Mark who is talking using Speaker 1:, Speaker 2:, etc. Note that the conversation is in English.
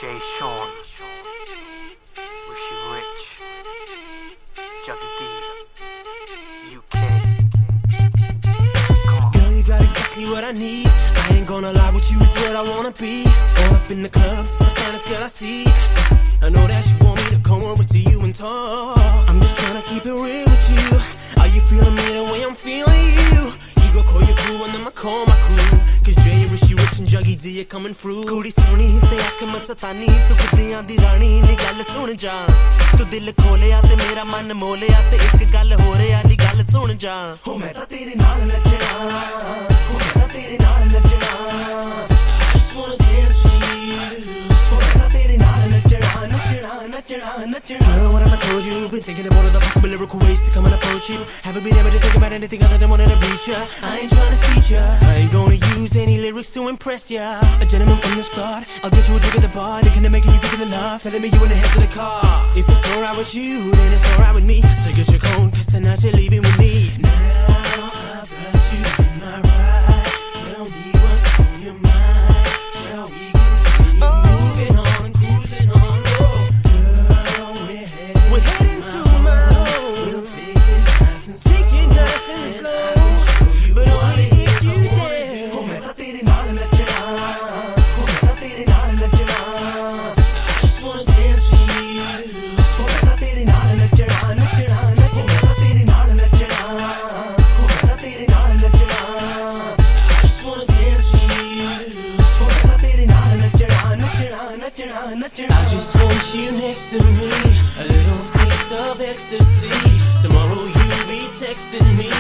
Speaker 1: Jay Sean, Wish You Rich, Juggy D, UK. Come on.
Speaker 2: Girl, you got exactly what I need. I ain't gonna lie, with you is what I wanna be. All up in the club, the finest girl I see. I know that you want me to come over to you and talk. I'm just tryna keep it real with you. Are you feeling me the way I'm feeling you? You go call your crew and then I call my crew. Cause Jay, Rishi, Rich and Juggy D are coming through. Kudi soni te aak masatani, tu kiddiyan di rani ni gall sun ja. Tu dil kholeya te mera man moleya te ek gall ho reya ni gall sun ja. Ho main ta tere naal nachna, ho main ta tere naal nachna. I just wanna dance with you. Ho main ta tere naal nachna, nachna, nachna, nachna. Girl, what have I told you? Been thinking of all of the possible lyrical ways to come and approach you. Haven't been able to think about anything other than wanting to reach ya. I ain't trying to speech ya. I ain't gonna use any lyrics to impress ya. A gentleman from the start. I'll get you a drink at the bar, thinking of making you think of the love. Telling me you in the head of the car. If it's alright with you, then it's alright with me. So get your cone, cause tonight you're leaving with me. Now I've got you in my ride. Tell me what's on your mind. Shall we continue moving on, cruising on? Oh, girl, we're heading to my home. We'll take it nice and slow. But only if you dare. Oh, main ta tere naal nachna. Oh, main ta tere naal nachna. I just wanna dance with you. Oh, main ta tere naal nachna, nachna, nachna. Oh, main ta tere naal nachna. Oh, main ta tere naal nachna. I just wanna dance with you. Oh, main ta tere naal nachna, nachna, nachna, nachna. I just want you next to me. A little taste of ecstasy. Tomorrow you'll be texting me.